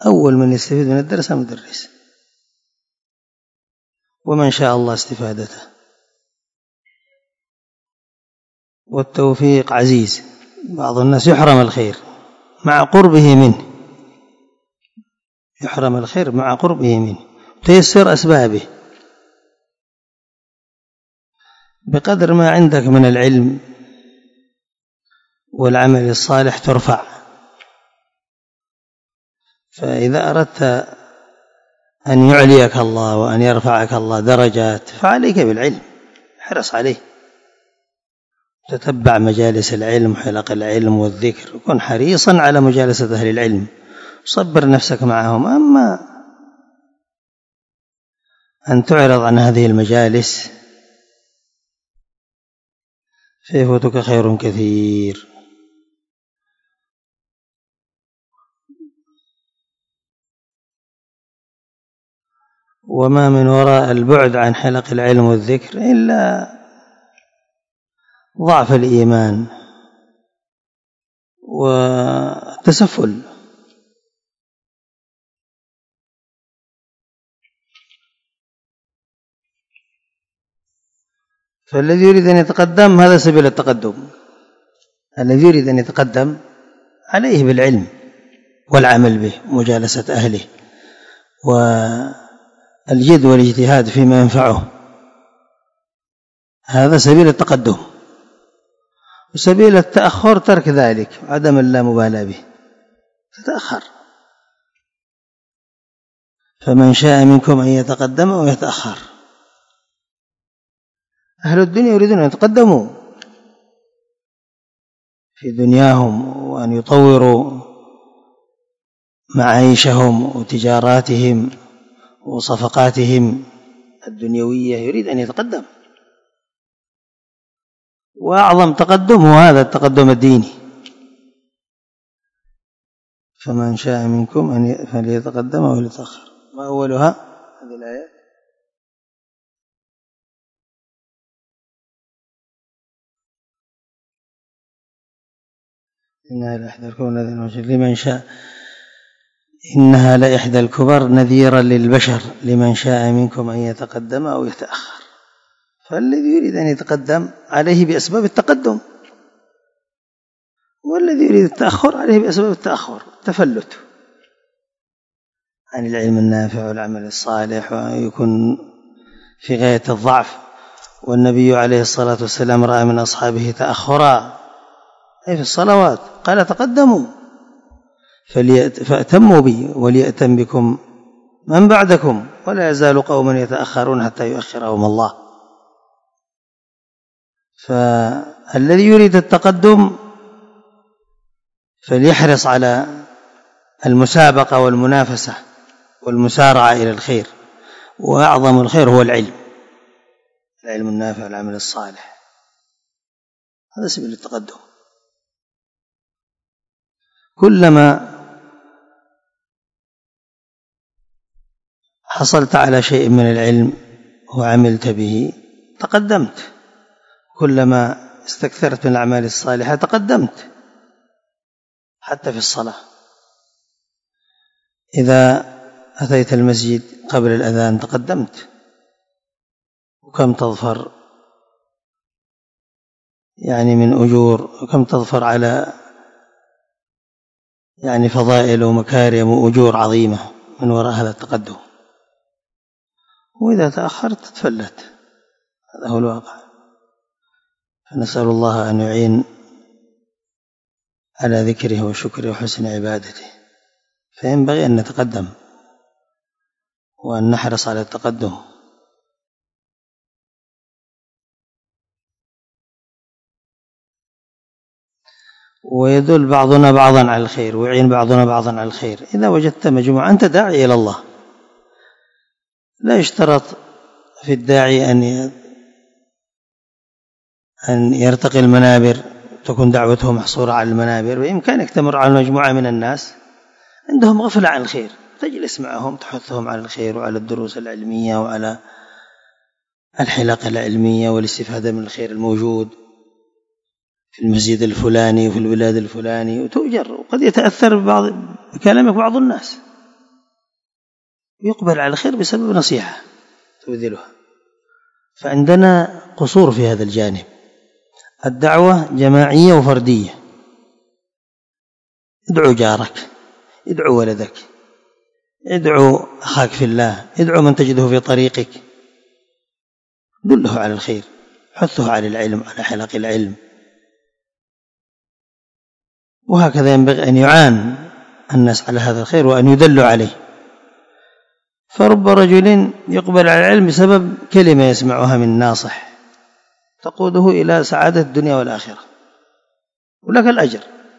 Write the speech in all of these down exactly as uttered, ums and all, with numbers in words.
أول من يستفيد من الدرس المدرس، ومن شاء الله استفادته. والتوفيق عزيز، بعض الناس يحرم الخير مع قربه منه، يحرم الخير مع قربه منه، تيسر أسبابه بقدر ما عندك من العلم والعمل الصالح ترفع. فإذا أردت أن يعليك الله وأن يرفعك الله درجات فعليك بالعلم، احرص عليه، تتبع مجالس العلم وحلق العلم والذكر، وكن حريصا على مجالسة أهل العلم، صبر نفسك معهم. أما أن تعرض عن هذه المجالس فيفوتك خير كثير. وما من وراء البعد عن حلق العلم والذكر إلا ضعف الإيمان والتسفل. فالذي يريد أن يتقدم هذا سبيل التقدم، الذي يريد أن يتقدم عليه بالعلم والعمل به، مجالسة أهله، والجد والاجتهاد فيما ينفعه، هذا سبيل التقدم. وسبيل التأخر ترك ذلك، عدم اللامبالاة به، تتأخر. فمن شاء منكم أن يتقدم أو يتأخر. أهل الدنيا يريدون أن يتقدموا في دنياهم وأن يطوروا معايشهم وتجاراتهم وصفقاتهم الدنيوية، يريد أن يتقدم، وأعظم تقدم هو هذا التقدم الديني. فمن شاء منكم أن فليتقدم أو ليتأخر. ما أولها هذه الآيات؟ إنها لإحدى الكبر لمن شاء إنها لإحدى الكبر نذيرا للبشر لمن شاء منكم أن يتقدم أو يتأخر. فالذي يريد أن يتقدم عليه بأسباب التقدم، والذي يريد التأخر عليه بأسباب التأخر، التفلت عن العلم النافع والعمل الصالح، ويكون في غاية الضعف. والنبي عليه الصلاة والسلام رأى من أصحابه تأخرا أي في الصلوات، قال تقدموا فأتموا بي وليأتم بكم من بعدكم، ولا يزال قوم يتأخرون حتى يؤخرهم الله. فالذي يريد التقدم فليحرص على المسابقة والمنافسة والمسارعة إلى الخير، وأعظم الخير هو العلم، العلم النافع والعمل الصالح، هذا سبيل التقدم. كلما حصلت على شيء من العلم وعملت به تقدمت، كلما استكثرت من الأعمال الصالحة تقدمت. حتى في الصلاة، إذا أتيت المسجد قبل الأذان تقدمت، وكم تظفر يعني من أجور، وكم تظفر على يعني فضائل ومكارم وأجور عظيمة من وراء هذا التقدم. وإذا تأخرت تفلت، هذا هو الواقع. فنسأل الله أن يعين على ذكره وشكره وحسن عبادته. فينبغي أن نتقدم وأن نحرص على التقدم. ويدل بعضنا بعضا على الخير، ويعين بعضنا بعضا على الخير. إذا وجدت مجموعة أنت داعي إلى الله، لا يشترط في الداعي أن أن يرتقي المنابر تكون دعوته محصورة على المنابر. بإمكانك تمر على مجموعة من الناس عندهم غفلة عن الخير، تجلس معهم تحثهم على الخير وعلى الدروس العلمية وعلى الحلقة العلمية والاستفادة من الخير الموجود في المسجد الفلاني وفي البلاد الفلاني، وتؤجر. وقد يتأثر ببعض بكلامك بعض الناس، يقبل على الخير بسبب نصيحة تبذلها. فعندنا قصور في هذا الجانب. الدعوة جماعية وفردية. ادعو جارك، ادعو ولدك، ادعو أخاك في الله، ادعو من تجده في طريقك، دله على الخير، حثه على العلم، على حلق العلم. وهكذا ينبغي أن يعان الناس على هذا الخير وأن يدلوا عليه. فرب رجل يقبل على العلم بسبب كلمة يسمعها من ناصح تقوده إلى سعادة الدنيا والآخرة، ولك الأجر،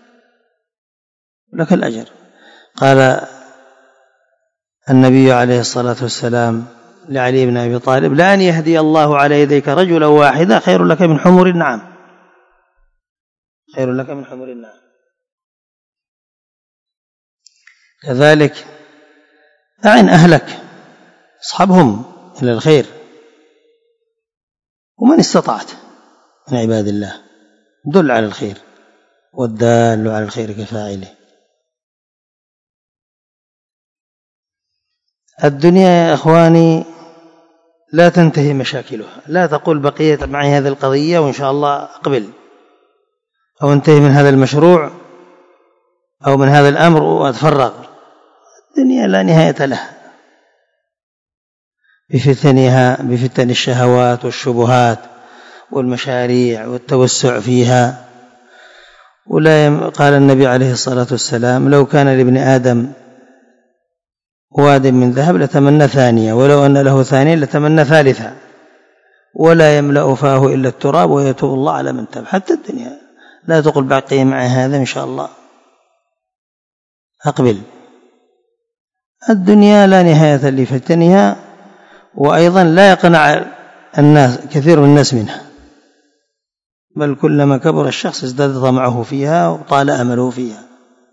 ولك الأجر. قال النبي عليه الصلاة والسلام لعلي بن أبي طالب: لأن يهدي الله على يديك رجلا واحدا خير لك من حمر النعم، خير لك من حمر النعم. كذلك أعن أهلك، اصحبهم إلى الخير، ومن استطعت من عباد الله دل على الخير، والدال على الخير كفاعله. الدنيا يا أخواني لا تنتهي مشاكلها. لا تقول بقيت معي هذه القضية وإن شاء الله أقبل، أو انتهي من هذا المشروع أو من هذا الأمر وأتفرغ. الدنيا لا نهاية لها بفتنها، بفتن الشهوات والشبهات والمشاريع والتوسع فيها. ولا يم... قال النبي عليه الصلاة والسلام: لو كان لابن آدم واد من ذهب لتمنى ثانية، ولو أن له ثانية لتمنى ثالثة، ولا يملأ فاه إلا التراب ويتوب الله على من تاب. حتى الدنيا لا تقل بقي مع هذا إن شاء الله أقبل. الدنيا لا نهاية لفتنها، وأيضا لا يقنع الناس كثير من الناس منها، بل كلما كبر الشخص ازداد طمعه فيها وطال أمله فيها،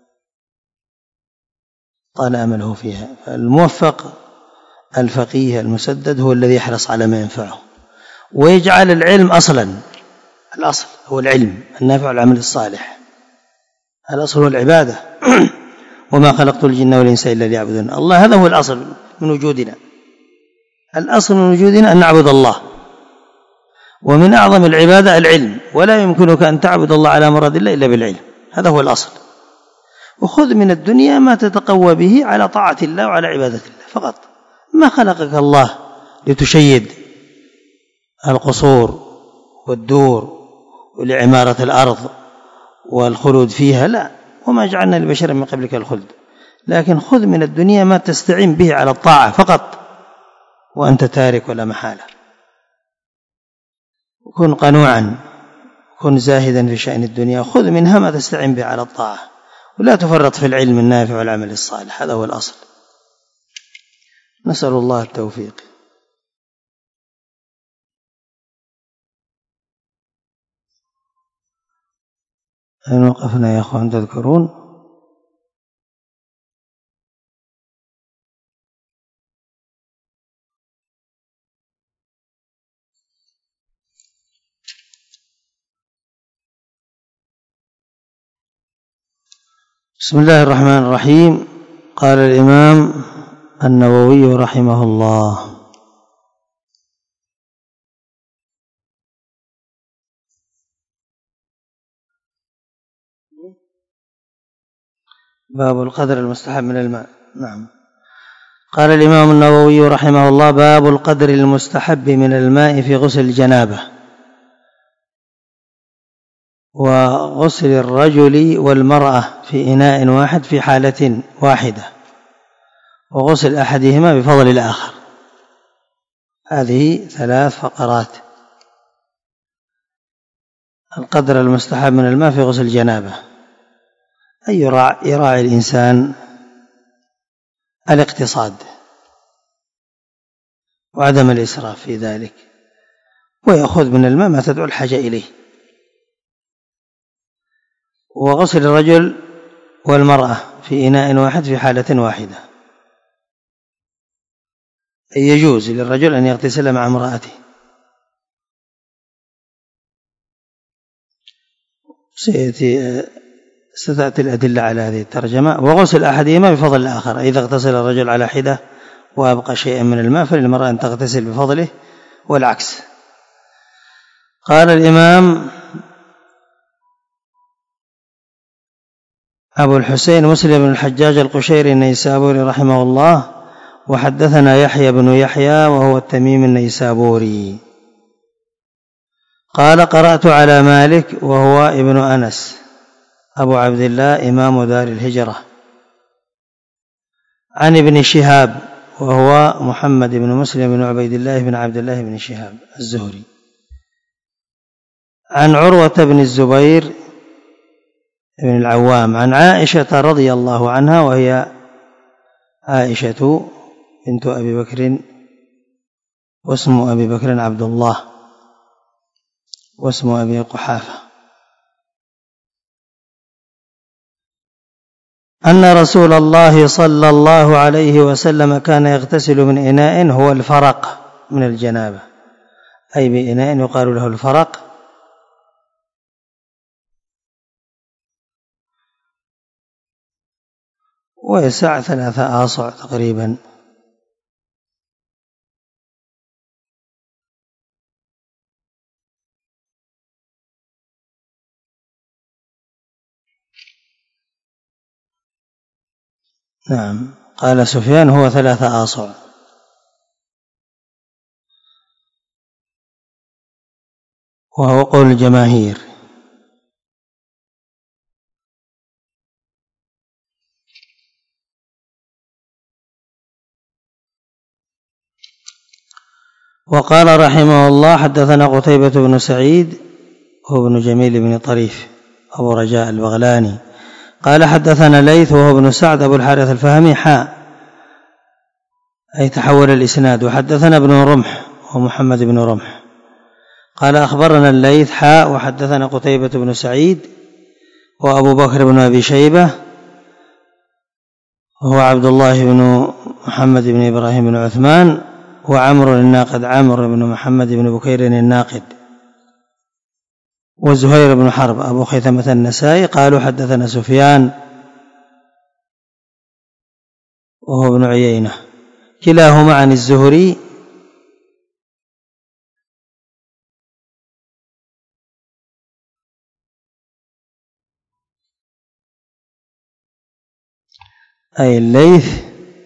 طال أمله فيها. الموفق الفقيه المسدد هو الذي يحرص على ما ينفعه ويجعل العلم أصلا. الأصل هو العلم النافع والعمل الصالح، الأصل هو العبادة. وما خلقت الجن والإنس إلا ليعبدون. الله هذا هو الأصل من وجودنا، الأصل من وجودنا أن نعبد الله، ومن أعظم العبادة العلم، ولا يمكنك أن تعبد الله على مراد الله إلا بالعلم. هذا هو الأصل. وخذ من الدنيا ما تتقوى به على طاعة الله وعلى عبادة الله فقط. ما خلقك الله لتشيد القصور والدور ولعمارة الأرض والخلود فيها، لا، وما جعلنا لبشر من قبلك الخلد. لكن خذ من الدنيا ما تستعين به على الطاعة فقط، وأنت تارك ولا محالة. كن قنوعا، كن زاهدا في شأن الدنيا، خذ منها ما تستعين به على الطاعة، ولا تفرط في العلم النافع والعمل الصالح. هذا هو الأصل. نسأل الله التوفيق. أين وقفنا يا أخوان تذكرون؟ بسم الله الرحمن الرحيم. قال الإمام النووي رحمه الله: باب القدر المستحب من الماء. نعم. قال الإمام النووي رحمه الله: باب القدر المستحب من الماء في غسل الجنابة، وغسل الرجل والمرأة في إناء واحد في حالة واحدة، وغسل أحدهما بفضل الآخر. هذه ثلاث فقرات. القدر المستحب من الماء في غسل الجنابة: أن يراعي, يراعي الإنسان الاقتصاد وعدم الإسراف في ذلك، ويأخذ من الماء ما تدعو الحاجة إليه. وغسل الرجل والمرأة في إناء واحد في حالة واحدة، أي يجوز للرجل أن يغتسل مع امرأته. سيأتي ستأتي الأدلة على هذه الترجمة. وغسل أحدهما بفضل الآخر، إذا اغتسل الرجل على حدة وأبقى شيئا من الماء فللمرأة أن تغتسل بفضله والعكس. قال الإمام أبو الحسين مسلم بن الحجاج القشيري النيسابوري رحمه الله: وحدثنا يحيى بن يحيى وهو التميمي النيسابوري قال: قرأت على مالك وهو ابن أنس أبو عبد الله إمام دار الهجرة عن ابن شهاب وهو محمد بن مسلم بن عبيد الله بن عبد الله بن شهاب الزهري عن عروة بن الزبير بن العوام عن عائشة رضي الله عنها، وهي عائشة بنت أبي بكر، واسم أبي بكر عبد الله، واسم أبي قحافة، أن رسول الله صلى الله عليه وسلم كان يغتسل من إناء هو الفرق من الجنابة، أي بإناء يقال له الفرق، ويسع ثلاثة آصع تقريبا. نعم، قال سفيان هو ثلاثة آصع. وهو قول الجماهير. وقال رحمه الله: حدثنا قتيبة بن سعيد هو ابن جميل بن طريف أبو رجاء البغلاني قال: حدثنا ليث وهو ابن سعد أبو الحارث الفهمي حاء، أي تحول الإسناد. وحدثنا ابن رمح ومحمد بن رمح قال: أخبرنا الليث حاء، وحدثنا قتيبة بن سعيد وأبو بكر بن أبي شيبة وهو عبد الله بن محمد بن إبراهيم بن عثمان، وعمر الناقد عمرو بن محمد بن بكير الناقد، وزهير بن حرب أبو خيثمة النسائي قالوا: حدثنا سفيان وهو ابن عيينة كلاهما عن الزهري أي الليث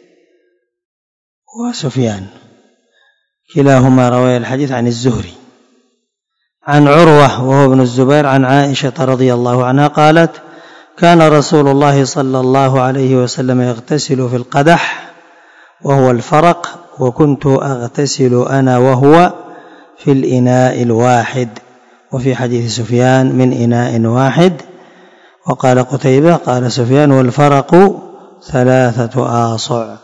وسفيان كلاهما روى الحديث عن الزهري عن عروة وهو ابن الزبير عن عائشة رضي الله عنها قالت: كان رسول الله صلى الله عليه وسلم يغتسل في القدح وهو الفرق، وكنت أغتسل أنا وهو في الإناء الواحد. وفي حديث سفيان من إناء واحد. وقال قتيبة قال سفيان: والفرق ثلاثة آصع.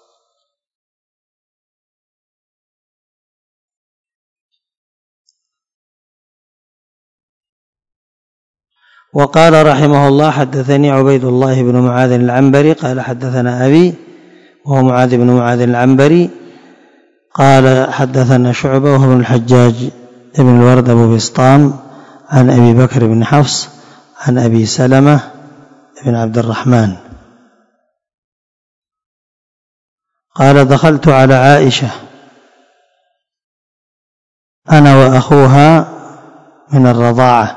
وقال رحمه الله: حدثني عبيد الله بن معاذ العنبري قال: حدثنا أبي وهو معاذ بن معاذ العنبري قال: حدثنا شعبة وهو ابن الحجاج ابن الورد أبو بسطام عن أبي بكر بن حفص عن أبي سلمة بن عبد الرحمن قال: دخلت على عائشة أنا وأخوها من الرضاعة،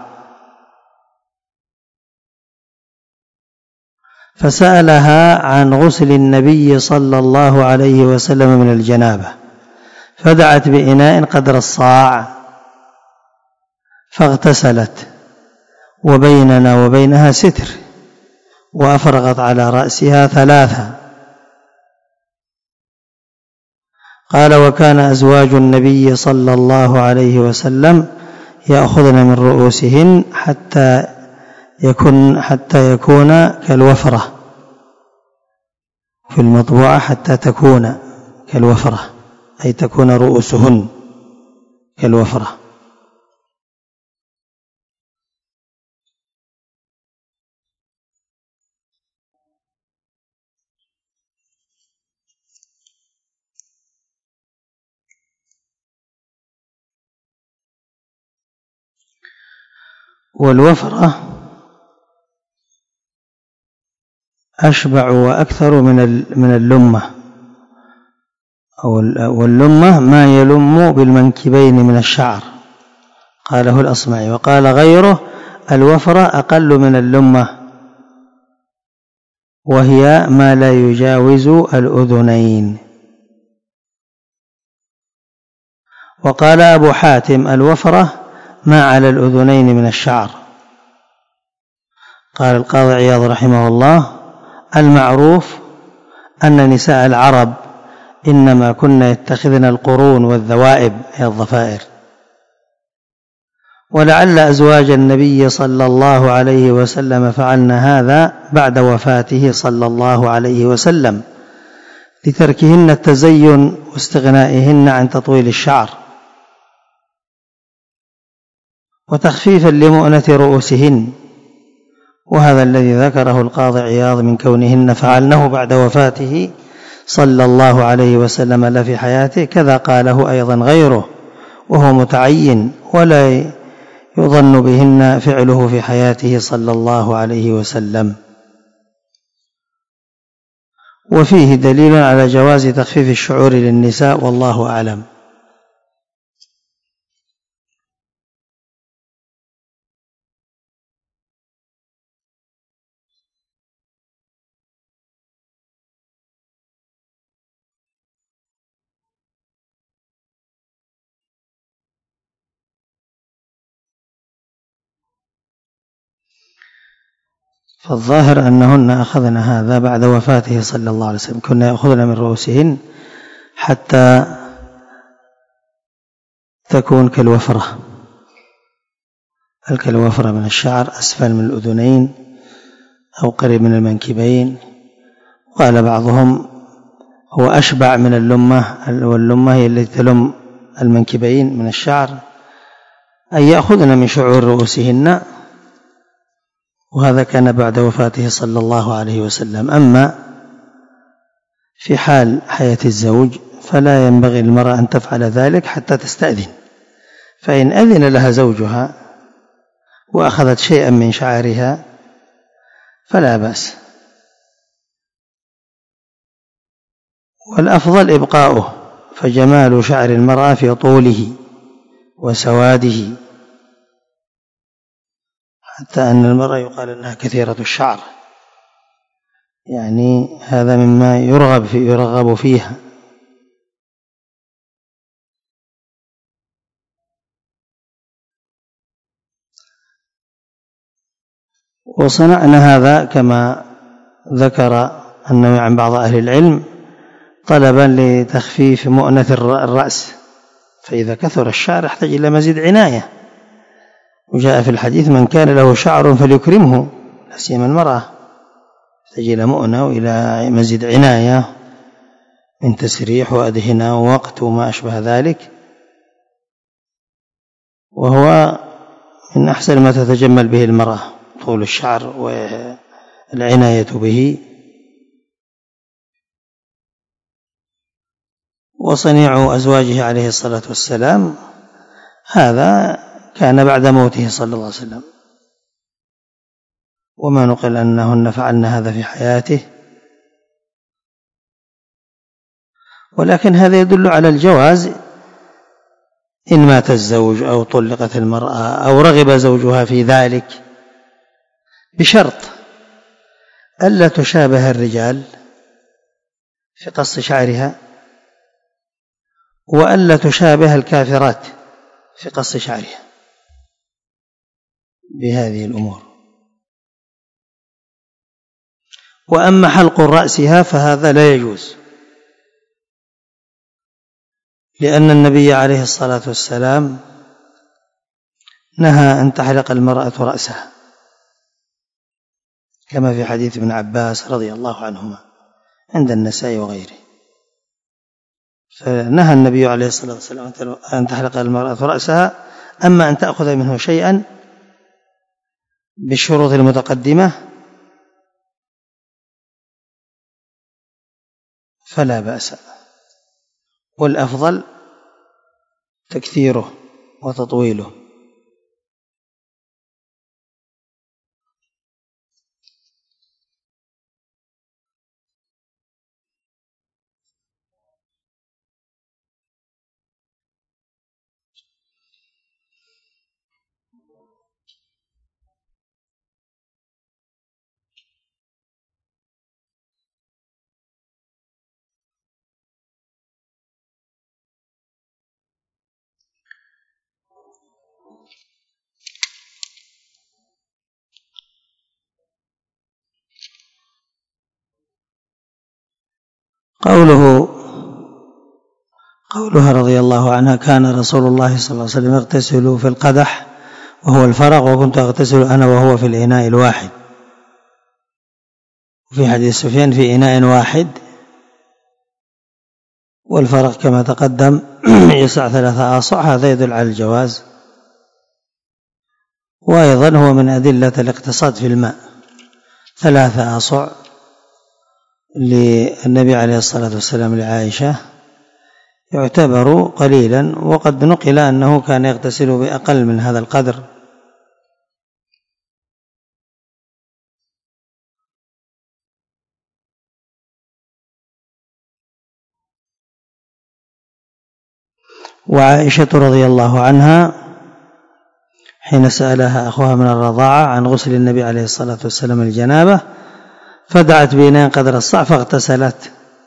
فسألها عن غسل النبي صلى الله عليه وسلم من الجنابة، فدعت بإناء قدر الصاع فاغتسلت، وبيننا وبينها ستر، وأفرغت على رأسها ثلاثة. قال: وكان أزواج النبي صلى الله عليه وسلم يأخذن من رؤوسهن حتى يكون حتى يكون كالوفرة في المطبوعة، حتى تكون كالوفرة أي تكون رؤوسهن كالوفرة. والوفرة أشبع وأكثر من من اللمة، واللمة ما يلم بالمنكبين من الشعر، قاله الأصمعي. وقال غيره الوفرة أقل من اللمة وهي ما لا يجاوز الأذنين. وقال أبو حاتم الوفرة ما على الأذنين من الشعر. قال القاضي عياض رحمه الله المعروف أن نساء العرب إنما كن يتخذن القرون والذوائب هي الضفائر، ولعل أزواج النبي صلى الله عليه وسلم فعلن هذا بعد وفاته صلى الله عليه وسلم لتركهن التزين واستغنائهن عن تطويل الشعر وتخفيفا لمؤنة رؤوسهن، وهذا الذي ذكره القاضي عياض من كونهن فعلنه بعد وفاته صلى الله عليه وسلم لا في حياته، كذا قاله أيضا غيره وهو متعين ولا يظن بهن فعله في حياته صلى الله عليه وسلم. وفيه دليل على جواز تخفيف الشعور للنساء والله أعلم. فالظاهر أنهن أخذن هذا بعد وفاته صلى الله عليه وسلم، كنا يأخذن من رؤوسهن حتى تكون كالوفرة الكالوفرة من الشعر أسفل من الأذنين أو قريب من المنكبين. قال بعضهم هو أشبع من اللمة، واللمة هي التي تلم المنكبين من الشعر، أن يأخذن من شعور رؤوسهن، وهذا كان بعد وفاته صلى الله عليه وسلم. أما في حال حياة الزوج فلا ينبغي للمرأة أن تفعل ذلك حتى تستأذن، فإن أذن لها زوجها وأخذت شيئا من شعرها فلا بأس، والأفضل إبقاؤه، فجمال شعر المرأة في طوله وسواده، حتى أن المرأة يقال أنها كثيرة الشعر، يعني هذا مما يرغب في يرغب فيها. وصنعنا هذا كما ذكر النووي عن بعض أهل العلم طلبا لتخفيف مؤنة الرأس، فإذا كثر الشعر يحتاج إلى مزيد عناية، وجاء في الحديث من كان له شعر فليكرمه، لا سيما المرأة يحتاج إلى مؤنة وإلى مزيد عناية من تسريح وأدهنة ووقت وما أشبه ذلك، وهو من أحسن ما تتجمل به المرأة طول الشعر والعناية به. وصنيع أزواجه عليه الصلاة والسلام هذا كان بعد موته صلى الله عليه وسلم، وما نقل أنهن فعلن هذا في حياته، ولكن هذا يدل على الجواز إن مات الزوج أو طلقت المرأة أو رغب زوجها في ذلك، بشرط ألا تشابه الرجال في قص شعرها، وألا تشابه الكافرات في قص شعرها بهذه الأمور. وأما حلق رأسها فهذا لا يجوز، لأن النبي عليه الصلاة والسلام نهى أن تحلق المرأة رأسها، كما في حديث ابن عباس رضي الله عنهما عند النسائي وغيره، فنهى النبي عليه الصلاة والسلام أن تحلق المرأة رأسها. أما أن تأخذ منه شيئا بالشروط المتقدمة فلا بأس، والأفضل تكثيره وتطويله. قوله قولها رضي الله عنها: كان رسول الله صلى الله عليه وسلم يغتسل في القدح وهو الفرق، وكنت أغتسل أنا وهو في الإناء الواحد. وفي حديث سفيان: في إناء واحد، والفرق كما تقدم يسع ثلاثة آصع، هذا يدل على الجواز، وأيضا هو من أدلة الاقتصاد في الماء. ثلاثة آصع للنبي عليه الصلاة والسلام لعائشة يعتبر قليلا، وقد نقل أنه كان يغتسل بأقل من هذا القدر. وعائشة رضي الله عنها حين سألها أخوها من الرضاعة عن غسل النبي عليه الصلاة والسلام الجنابة، فدعت بإناء قدر الصاع فاغتسلت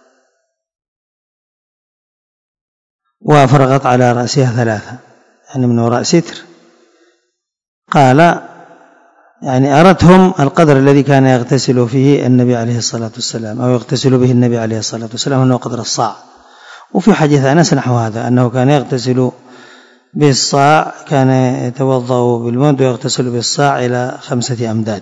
وأفرغت على رأسها ثلاثة، يعني من وراء ستر. قال يعني أردتهم القدر الذي كان يغتسل فيه النبي عليه الصلاة والسلام أو يغتسل به النبي عليه الصلاة والسلام أنه قدر الصاع. وفي حديث أنس نحو هذا، أنه كان يغتسل بالصاع، كان يتوضأ بالمد ويغتسل بالصاع إلى خمسة أمداد.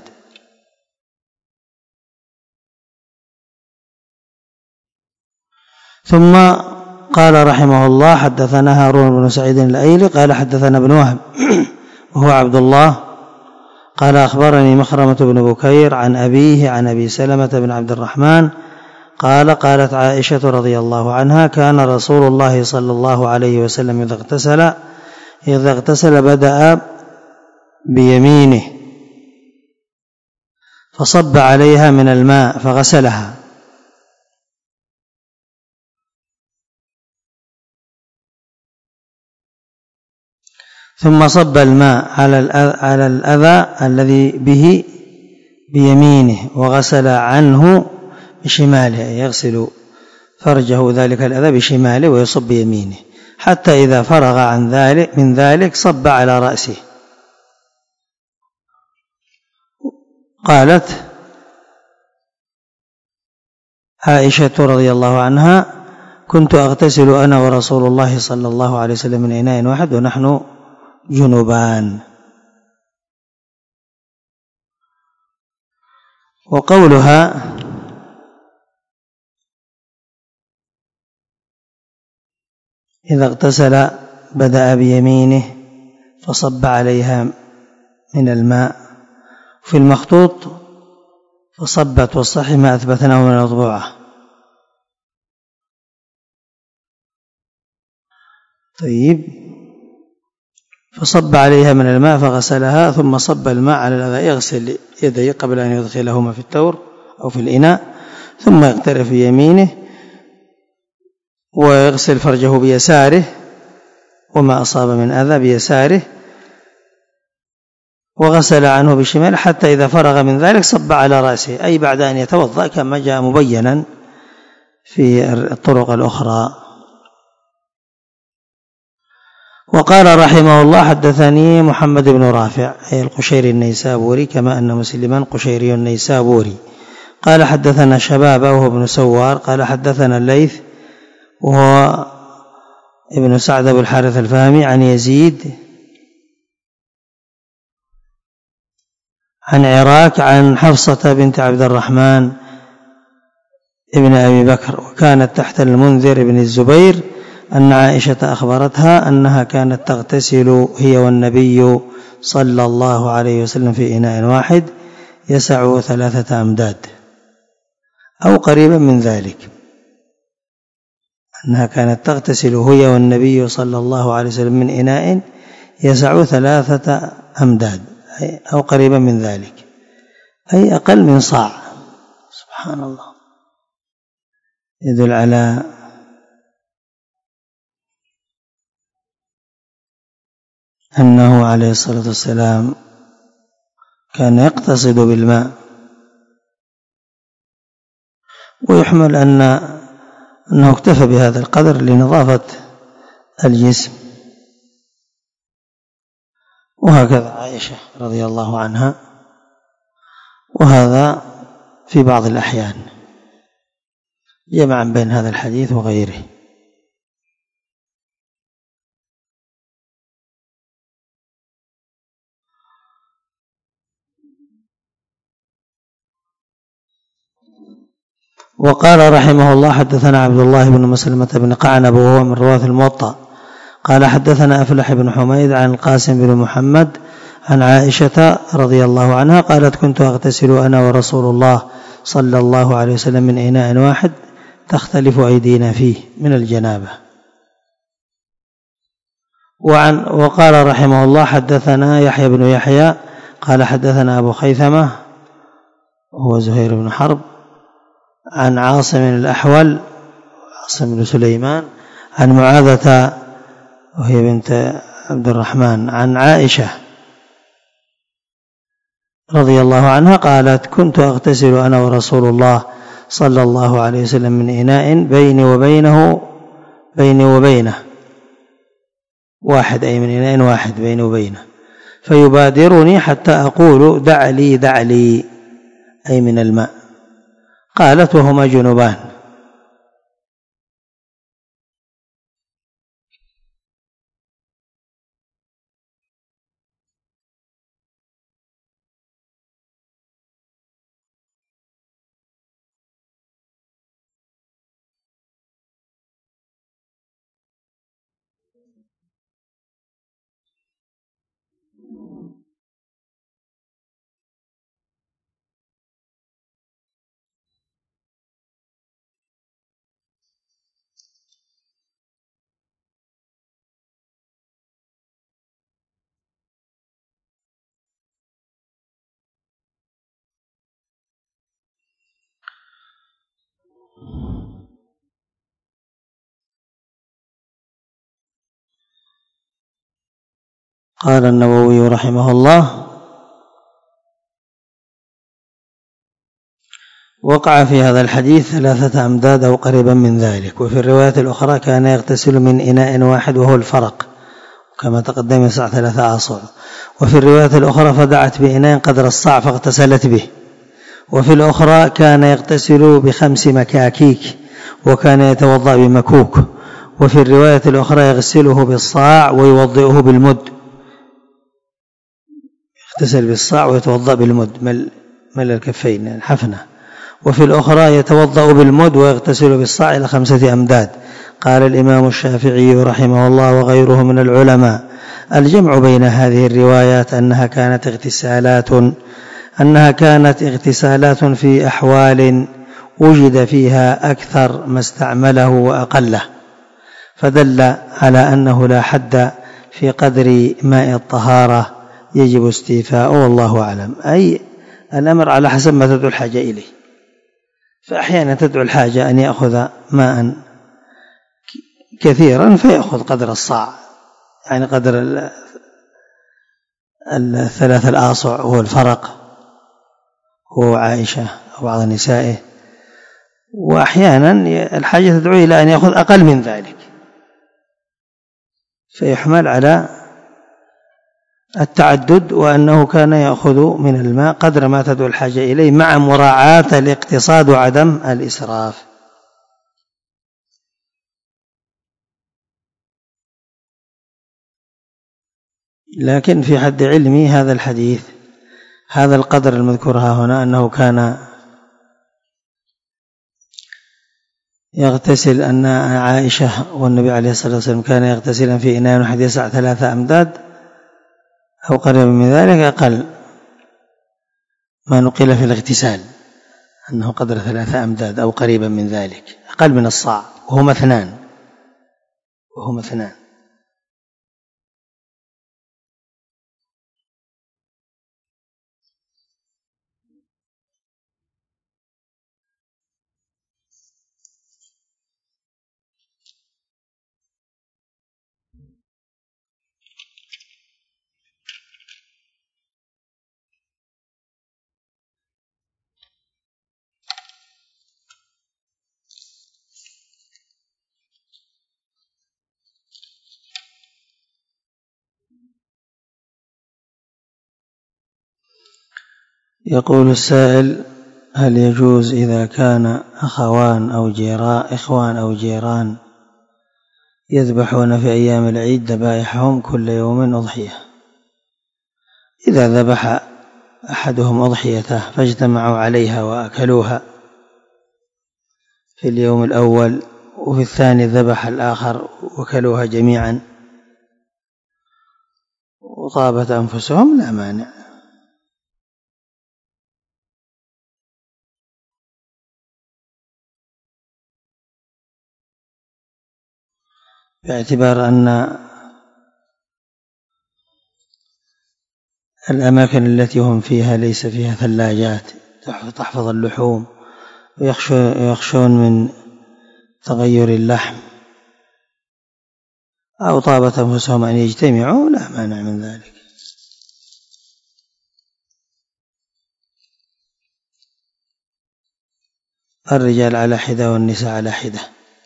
ثم قال رحمه الله: حدثنا هارون بن سعيد الأيلي قال حدثنا ابن وهب وهو عبد الله قال أخبرني مخرمة بن بكير عن أبيه عن أبي سلمة بن عبد الرحمن قال: قالت عائشة رضي الله عنها: كان رسول الله صلى الله عليه وسلم إذا اغتسل إذا اغتسل بدأ بيمينه فصب عليها من الماء فغسلها، ثم صب الماء على الأذى الذي به بيمينه وغسل عنه بشماله، يغسل فرجه ذلك الأذى بشماله ويصب بيمينه، حتى إذا فرغ عن ذلك من ذلك صب على رأسه. قالت عائشة رضي الله عنها: كنت أغتسل أنا ورسول الله صلى الله عليه وسلم من إناء واحد ونحن جنبان. وقولها إذا اغتسل بدأ بيمينه فصب عليها من الماء، في المخطوط فصبت، والصحيح ما أثبتناه من الأطبوعة. طيب، فصب عليها من الماء فغسلها، ثم صب الماء على الأذى، يغسل يديه قبل أن يدخلهما في التور أو في الإناء، ثم يغترف بيمينه ويغسل فرجه بيساره وما أصاب من أذى بيساره، وغسل عنه بشماله، حتى إذا فرغ من ذلك صب على رأسه، أي بعد أن يتوضأ كما جاء مبينا في الطرق الأخرى. وقال رحمه الله: حدثني محمد بن رافع أي القشيري النيسابوري، كما أن مسلما قشيري النيسابوري. قال حدثنا شبابة وهو ابن سوار قال حدثنا الليث وهو ابن سعد أبو الحارث الفهمي عن يزيد عن عراك عن حفصة بنت عبد الرحمن ابن أبي بكر، وكانت تحت المنذر بن الزبير، أن عائشة أخبرتها أنها كانت تغتسل هي والنبي صلى الله عليه وسلم في إناء واحد يسع ثلاثة أمداد أو قريبا من ذلك، أنها كانت تغتسل هي والنبي صلى الله عليه وسلم من إناء يسع ثلاثة أمداد أو قريبا من ذلك، أي أقل من صاع. سبحان الله، يدل على أنه عليه الصلاة والسلام كان يقتصد بالماء. ويحمل أن أنه اكتفى بهذا القدر لنظافة الجسم. وهكذا عائشة رضي الله عنها، وهذا في بعض الأحيان. جمعا بين هذا الحديث وغيره. وقال رحمه الله حدثنا عبد الله بن مسلمة بن قعنب وهو من رواة الموطأ قال حدثنا أفلح بن حميد عن القاسم بن محمد عن عائشة رضي الله عنها قالت كنت أغتسل أنا ورسول الله صلى الله عليه وسلم من إناء واحد تختلف أيدينا فيه من الجنابة. وعن وقال رحمه الله حدثنا يحيى بن يحيى قال حدثنا أبو خيثمة وهو زهير بن حرب عن عاصم الأحول عاصم بن سليمان عن معاذة وهي بنت عبد الرحمن عن عائشة رضي الله عنها قالت كنت أغتسل أنا ورسول الله صلى الله عليه وسلم من إناء بيني وبينه بيني وبينه واحد أي من إناء واحد بيني وبينه فيبادرني حتى أقول دع لي دع لي أي من الماء. قالت وهما جنبان. قال النووي رحمه الله وقع في هذا الحديث ثلاثة أمداد أو قريبا من ذلك. وفي الرواية الأخرى كان يغتسل من إناء واحد وهو الفرق كما تقدم يسع ثلاثة أصع. وفي الرواية الأخرى فدعت بإناء قدر الصاع فاغتسلت به. وفي الأخرى كان يغتسل بخمس مكاكيك وكان يتوضأ بمكوك. وفي الرواية الأخرى يغسله بالصاع ويوضئه بالمد يغتسل بالصاع ويتوضأ بالمد مل, مل الكفين الحفنة. وفي الأخرى يتوضأ بالمد ويغتسل بالصاع إلى خمسة أمداد. قال الإمام الشافعي رحمه الله وغيره من العلماء الجمع بين هذه الروايات أنها كانت اغتسالات أنها كانت اغتسالات في أحوال وجد فيها أكثر ما استعمله وأقله فدل على أنه لا حد في قدر ماء الطهارة يجب استيفاؤه والله أعلم. أي الأمر على حسب ما تدعو الحاجة إليه. فأحيانا تدعو الحاجة أن يأخذ ماء كثيرا فيأخذ قدر الصاع يعني قدر الثلاث الآصع هو الفرق هو عائشة أو بعض نسائه. وأحيانا الحاجة تدعو إلى أن يأخذ أقل من ذلك فيحمل على التعدد وأنه كان يأخذ من الماء قدر ما تدعو الحاجة إليه مع مراعاة الاقتصاد وعدم الإسراف. لكن في حد علمي هذا الحديث هذا القدر المذكور هنا أنه كان يغتسل أن عائشة والنبي عليه الصلاة والسلام كان يغتسلا في إناء واحد يسع ثلاثة أمداد أو قريب من ذلك أقل ما نقل في الاغتسال أنه قدر ثلاثة أمداد أو قريبا من ذلك أقل من الصاع وهما اثنان وهما اثنان. يقول السائل هل يجوز إذا كان أخوان أو جيران إخوان أو جيران يذبحون في أيام العيد ذبائحهم كل يوم أضحية؟ إذا ذبح أحدهم أضحيته فاجتمعوا عليها وأكلوها في اليوم الأول وفي الثاني ذبح الآخر وكلوها جميعا وطابت أنفسهم لا مانع، باعتبار أن الأماكن التي هم فيها ليس فيها ثلاجات تحفظ اللحوم ويخشون من تغير اللحم، أو طابت أنفسهم أن يجتمعوا لا مانع من ذلك. الرجال على حدة والنساء على حدة.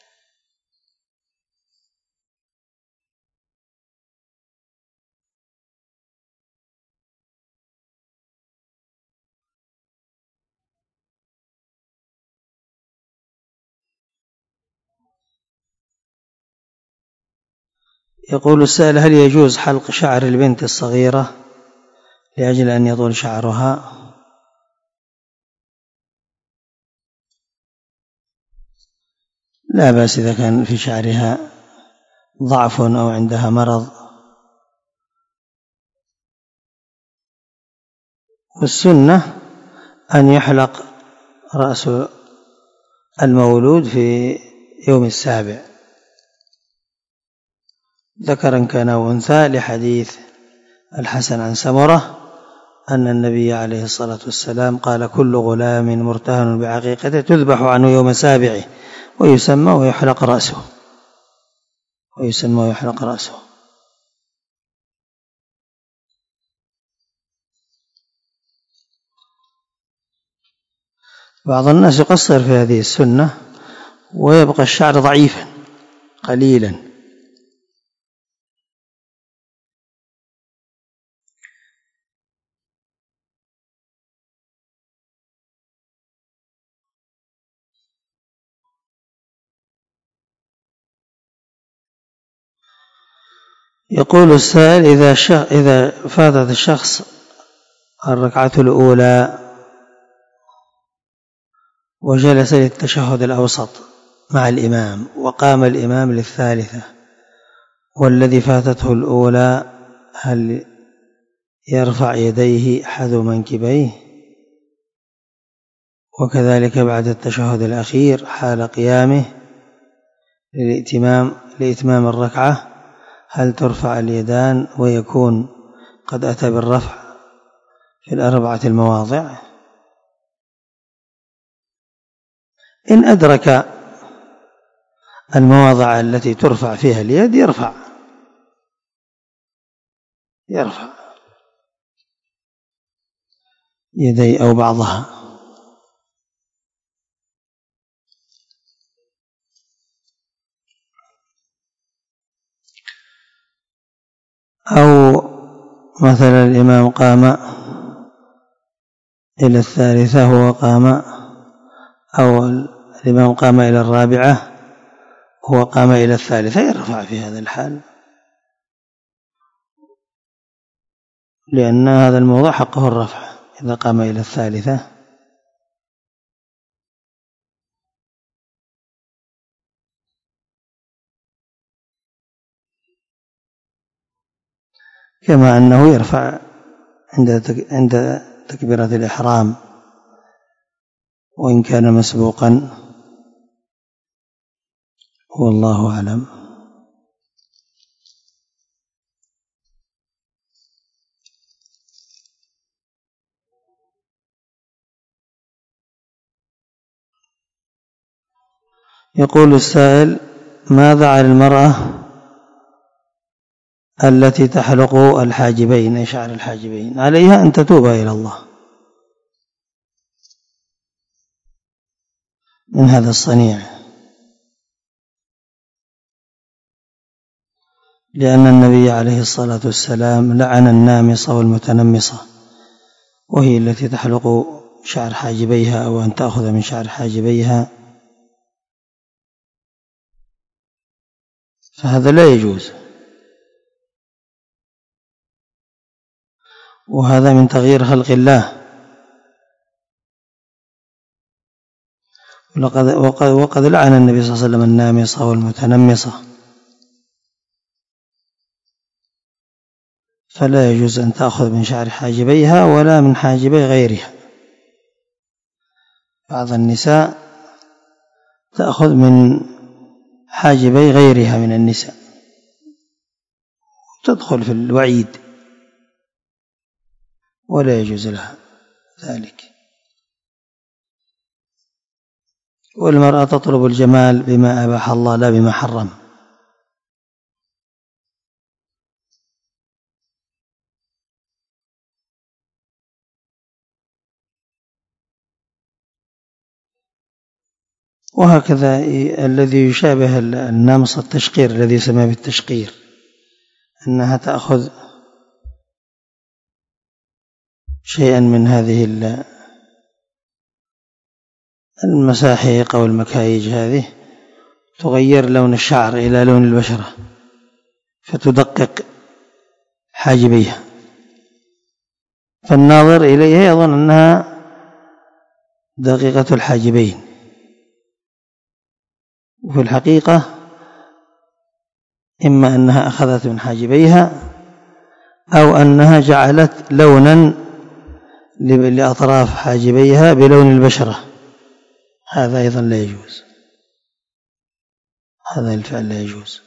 يقول السائل: هل يجوز حلق شعر البنت الصغيرة لأجل أن يطول شعرها؟ لا بأس إذا كان في شعرها ضعف أو عندها مرض، والسنة أن يحلق رأس المولود في يوم السابع ذكرا كان أو أنثى، لحديث الحسن عن سمرة أن النبي عليه الصلاة والسلام قال: كل غلام مرتهن بعقيقته تذبح عنه يوم سابعه ويسمى ويحلق رأسه ويسمى ويحلق رأسه. بعض الناس يقصر في هذه السنة ويبقى الشعر ضعيفا قليلا. يقول السائل: إذا إذا فاتت الشخص الركعة الأولى وجلس للتشهد الأوسط مع الإمام وقام الإمام للثالثة والذي فاتته الأولى، هل يرفع يديه حذو منكبيه؟ وكذلك بعد التشهد الأخير حال قيامه للإتمام لإتمام الركعة، هل ترفع اليدان ويكون قد أتى بالرفع في الأربعة المواضع؟ إن أدرك المواضع التي ترفع فيها اليد يرفع يرفع يدي أو بعضها. أو مثلا الإمام قام إلى الثالثة هو قام، أو الإمام قام إلى الرابعة هو قام إلى الثالثة، يرفع في هذا الحال، لأن هذا الموضع حقه الرفع إذا قام إلى الثالثة. كما أنه يرفع عند تكبيرة الإحرام وإن كان مسبوقا، والله أعلم. يقول السائل: ماذا على المرأة التي تحلق الحاجبين شعر الحاجبين؟ عليها أن تتوب إلى الله من هذا الصنيع، لأن النبي عليه الصلاة والسلام لعن النامصة والمتنمصة، وهي التي تحلق شعر حاجبيها أو أن تأخذ من شعر حاجبيها، فهذا لا يجوز، وهذا من تغيير خلق الله. وقد, وقد لعن النبي صلى الله عليه وسلم النامصة والمتنمصة، فلا يجوز أن تأخذ من شعر حاجبيها ولا من حاجبي غيرها. بعض النساء تأخذ من حاجبي غيرها من النساء، تدخل في الوعيد، ولا يجوز لها ذلك. والمرأة تطلب الجمال بما أباح الله لا بما حرم. وهكذا الذي يشابه النامصة التشقير الذي يسمى بالتشقير، أنها تأخذ شيئا من هذه المساحيق أو المكايج، هذه تغير لون الشعر إلى لون البشرة فتدقق حاجبيها، فالناظر إليها يظن أنها دقيقة الحاجبين، وفي الحقيقة إما أنها أخذت من حاجبيها أو أنها جعلت لونا لأطراف حاجبيها بلون البشرة، هذا أيضا لا يجوز، هذا الفعل لا يجوز.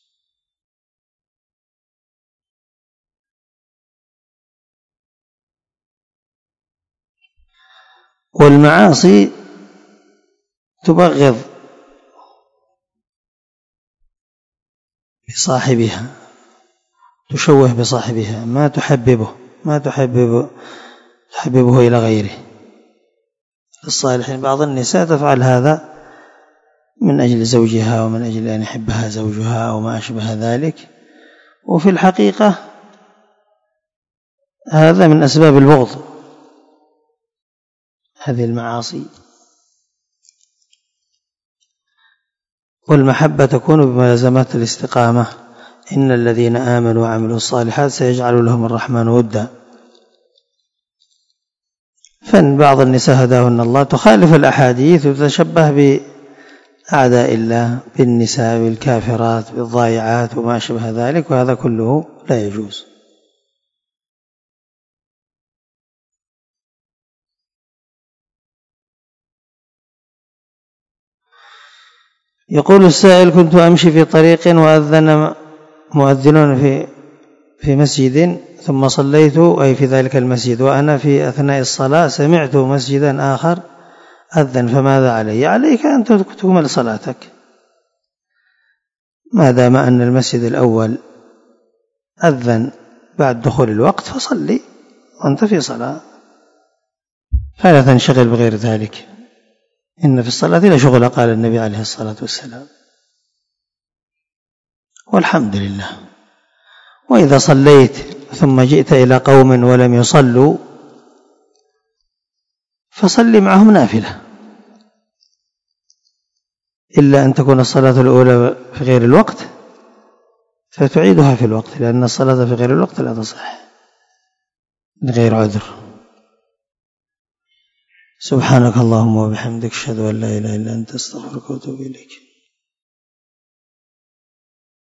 والمعاصي تبغض بصاحبها، تشوه بصاحبها، ما تحببه ما تحبب تحببه إلى غيره. الصالحين بعض النساء تفعل هذا من أجل زوجها ومن أجل أن يحبها زوجها أو ما أشبه ذلك، وفي الحقيقة هذا من أسباب البغض، هذه المعاصي. والمحبة تكون بملازمات الاستقامة، إن الذين آمنوا وعملوا الصالحات سيجعل لهم الرحمن ودا. فإن بعض النساء هداهن الله تخالف الأحاديث وتتشبه بأعداء الله، بالنساء بالكافرات بالضائعات وما أشبه ذلك، وهذا كله لا يجوز. يقول السائل: كنت أمشي في طريق وأذن مؤذنون في في مسجد، ثم صليت أي في ذلك المسجد، وأنا في أثناء الصلاة سمعت مسجدا آخر أذن، فماذا علي؟ عليك أن تكمل صلاتك، ما دام أن المسجد الأول أذن بعد دخول الوقت فصلي وأنت في صلاة، فلا تنشغل بغير ذلك، إن في الصلاة لا شغل، قال النبي عليه الصلاة والسلام. والحمد لله. وإذا صليت ثم جئت إلى قوم ولم يصلوا فصلي معهم نافلة، إلا أن تكون الصلاة الأولى في غير الوقت فتعيدها في الوقت، لأن الصلاة في غير الوقت لا تصح لغير عذر. سبحانك اللهم وبحمدك، أشهد أن لا إله إلا أنت، أستغفرك وأتوب إليك.